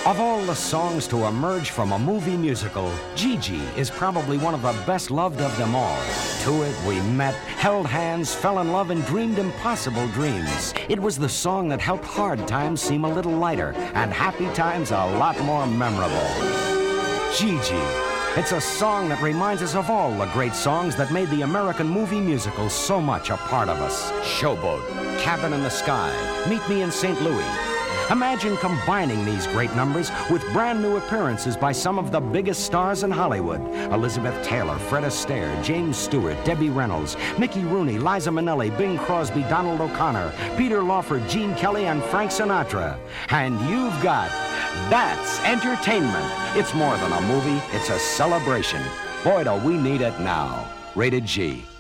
Of all the songs to emerge from a movie musical, Gigi is probably one of the best loved of them all. To it, we met, held hands, fell in love, and dreamed impossible dreams. It was the song that helped hard times seem a little lighter and happy times a lot more memorable. Gigi. It's a song that reminds us of all the great songs that made the American movie musical so much a part of us. Showboat, Cabin in the Sky, Meet Me in St. Louis. Imagine combining these great numbers with brand new appearances by some of the biggest stars in Hollywood. Elizabeth Taylor, Fred Astaire, James Stewart, Debbie Reynolds, Mickey Rooney, Liza Minnelli, Bing Crosby, Donald O'Connor, Peter Lawford, Gene Kelly, and Frank Sinatra. And you've got That's Entertainment. It's more than a movie, it's a celebration. Boy, do we need it now. Rated G.